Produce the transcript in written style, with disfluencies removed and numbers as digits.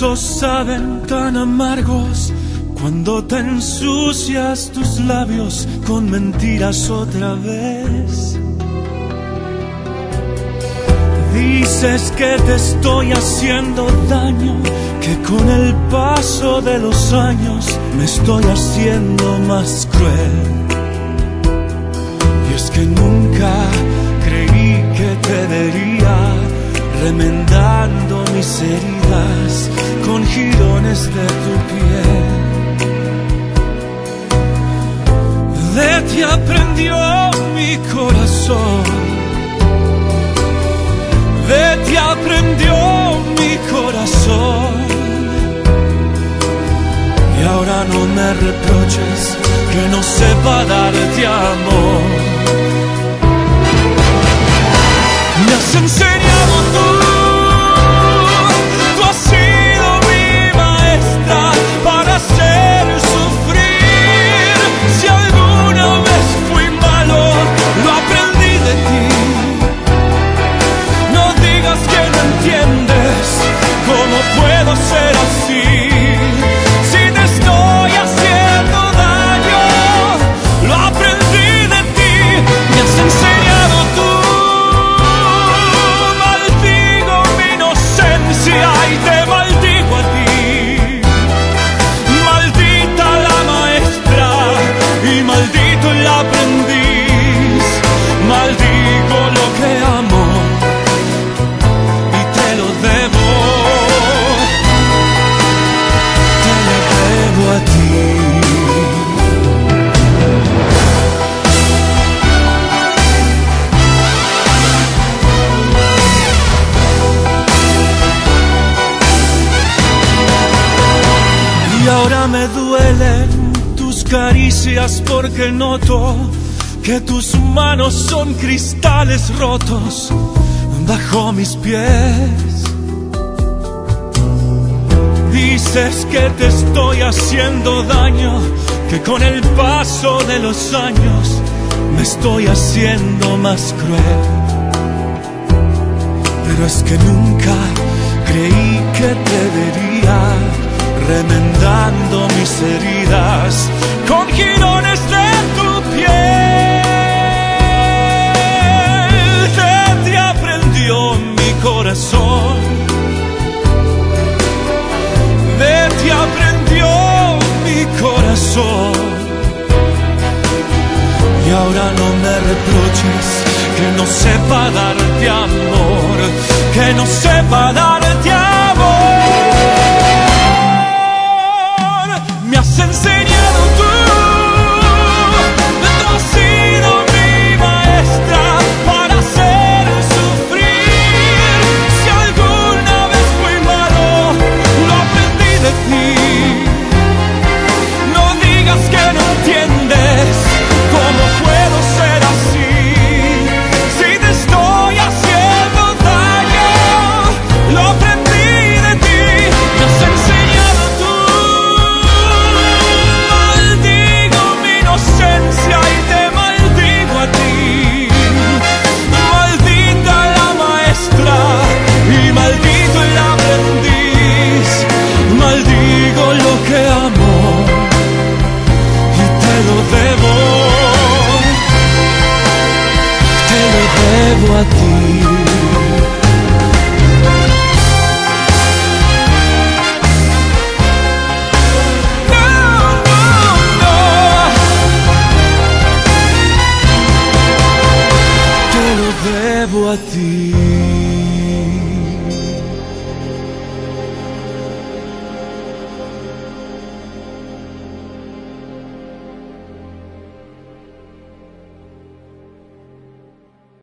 besos saben tan amargos cuando te ensucias tus labios con mentiras otra vez. Dices que te estoy haciendo daño, que con el paso de los años me estoy haciendo más cruel. Y es que nunca creí que te vería remendando mis heridas con jirones de tu piel. De ti aprendió mi corazón, de ti aprendió mi corazón. Y ahora no me reproches que no sepa darte amor. Me has enseñado tú has sido mi maestra para hacer sufrir. Si alguna vez fui malo, lo aprendí de ti. No digas que no entiendes cómo puedo ser así. Si te estoy haciendo daño, lo aprendí de ti. Me has enseñado tú. Y te maldigo a ti, maldita la maestra y maldito el aprendiz, maldigo lo que amo y te lo debo a ti. Y ahora me duelen tus caricias porque noto que tus manos son cristales rotos bajo mis pies. Dices que te estoy haciendo daño, que con el paso de los años me estoy haciendo más cruel. Pero es que nunca creí que te vería remendando mis heridas con jirones de tu piel. De ti aprendió mi corazón, de ti aprendió mi corazón. Y ahora no me reproches que no sepa darte amor, que no sepa darte amor.